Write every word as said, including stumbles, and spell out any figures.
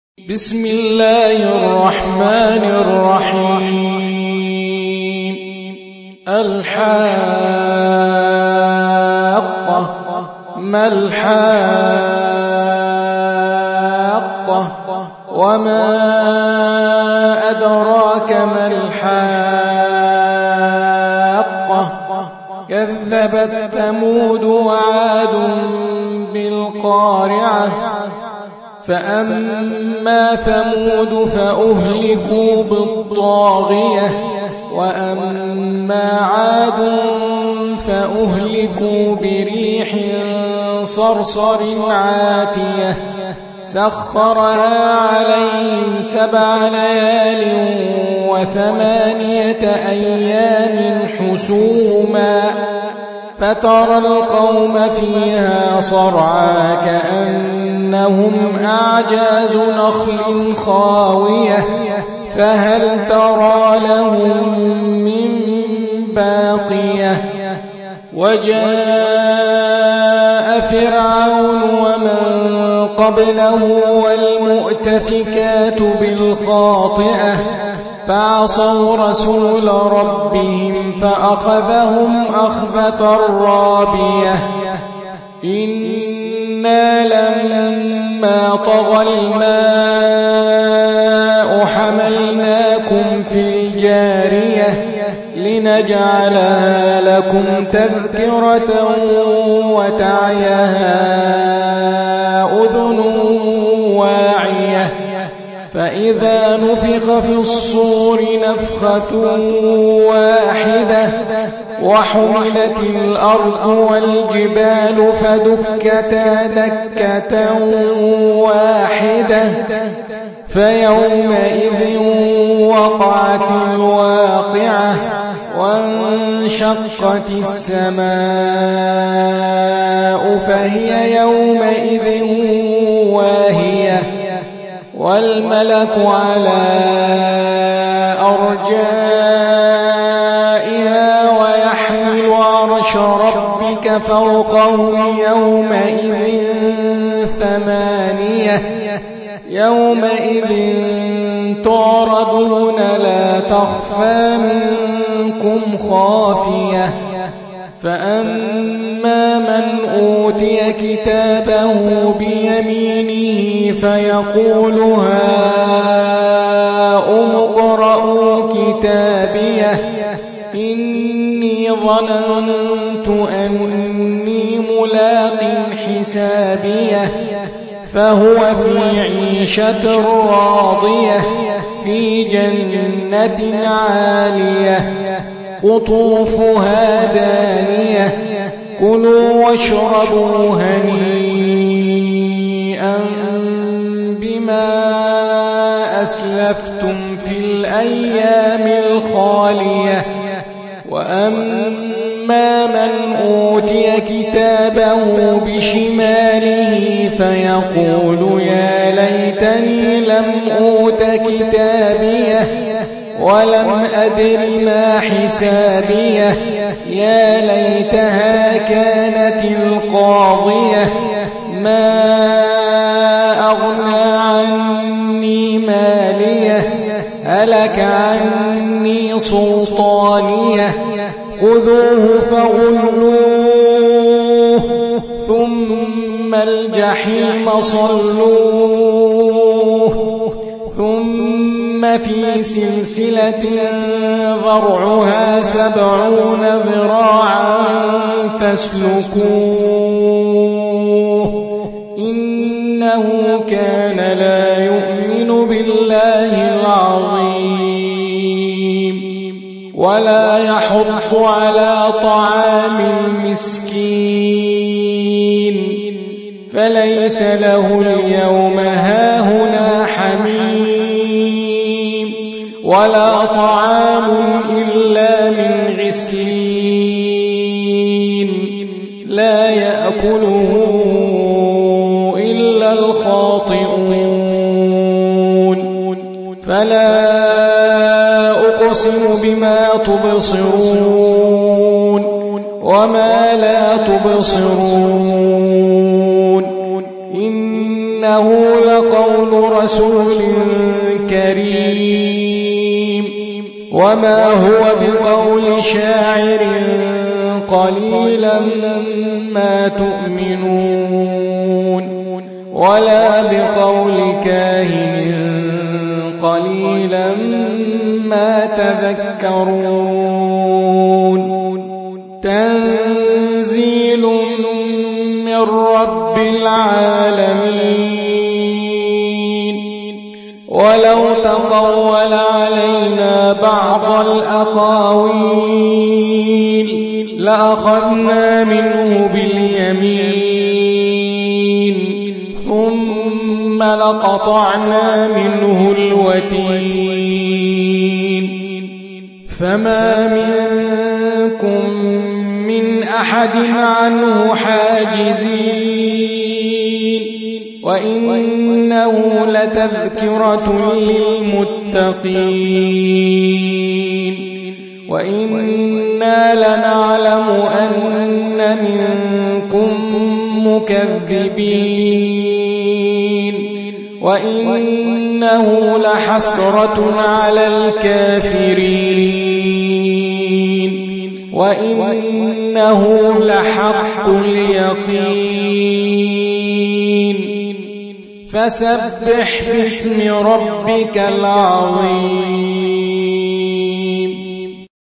بسم الله الرحمن الرحيم. الحاقة. ما الحاقة؟ وما أدراك ما الحاقة؟ كذبت ثمود وعاد بالقارعة. فأما ثمود فأهلكوا بالطاغية، وأما عاد فأهلكوا بريح صرصر عاتية سخرها عليهم سبع ليال وثمانية أيام حسوما، فترى القوم فيها صرعى كأنهم أعجاز نخل خاوية، فهل ترى لهم من باقية؟ وجاء فرعون ومن قبله والمؤتفكات بالخاطئة، فعصوا رسول ربهم فأخذهم أخذة رابية. إنا لما طغى الماء حملناكم في الجارية لنجعلها لكم تذكرة وتعيها أذن واعية. فإذا نفخ في الصور نفخة واحدة وحملت الأرض والجبال فدكتا دكة واحدة، فيومئذ وقعت الواقعة وانشقت السماء فهي يومئذ واهية، والملك على أرجائها ويحمل عرش ربك فوقهم يومئذ ثمانية. يومئذ تعرضون لا تخفى منكم خافية. فأما من أوتي كتابه بيمينه فيقول هاؤم اقرءوا كتابيه إني ظننت أني ملاق حسابيه، فهو في عيشة راضية في جنة عالية قطوفها دانية. كلوا واشربوا هنيئا بما أسلفتم في الأيام الخالية. وأما من أوتي كتابه بشماله فيقول يا ليتني لم أوت كتابيه ولم أدر ما حسابيه، يا ليتها كانت القاضية ما أغنى عني ماليه، هلك عني سلطانيه. خذوه فغلوه ثم الجحيم صلوه ثم في سلسلة ذرعها سبعون ذراعا فاسلكوه إنه كان لا يؤمن بالله العظيم ولا يحض على طعام المسكين، فليس له اليوم هاهنا حميم ولا طعام إلا من غسلين لا يأكله إلا الخاطئون. فلا أقسم بما تبصرون وما لا تبصرون وإنه لقول رسول كريم وما هو بقول شاعر قليلا ما تؤمنون ولا بقول كاهن قليلا ما تذكرون تنزيل من رب العالمين ولو تقول علينا بعض الأقاويل لأخذنا منه باليمين ثم لقطعنا منه الوتين فما منكم من أحد عنه حاجزين وإنه لتذكرة للمتقين وإنا لنعلم أن منكم مكذبين وإنه لحسرة على الكافرين وإنه لحق اليقين فسبح باسم ربك العظيم